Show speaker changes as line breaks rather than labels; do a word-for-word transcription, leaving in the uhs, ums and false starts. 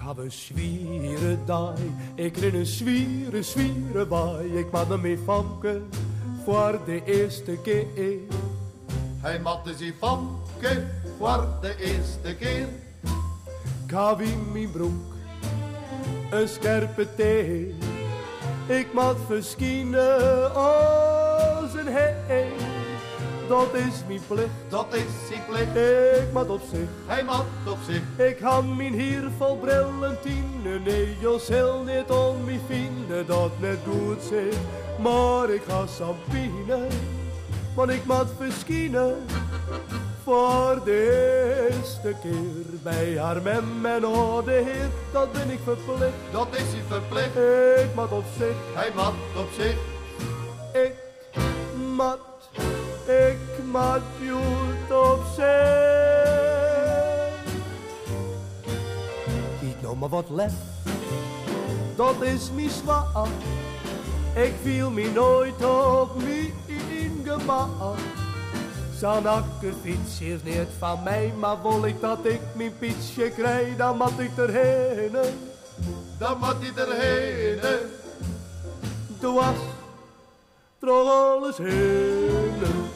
heb een zwieren dag, ik ren een zwieren, zwieren bij. Ik maak hem mee famke voor de eerste keer.
Hij matte zijn famke voor de eerste keer.
Ik heb in mijn broek een scherpe thee. Ik maak verschijnen als een heen. Dat is mijn plicht,
dat is zijn plicht.
Ik maak op zich,
hij maakt op zich.
Ik had mijn hier vol brillantine. Nee, je zal niet om mij vinden dat net goed zit. Maar ik ga sampine, want ik maak verschijnen. Voor de eerste keer bij haar met mijn oude heer. Dat ben ik verplicht,
dat is hij verplicht.
Ik maak op zich,
hij maakt op zich.
Ik maak, ik maak goed op zich. Giet nou maar wat lef, dat is mijn zwaar. Ik viel me nooit op mijn gemak. Zo'n akkerfiets is niet van mij, maar wil ik dat ik mijn fietsje krijg, dan moet ik erheen.
Dan moet ik erheen.
Toen was er alles heen.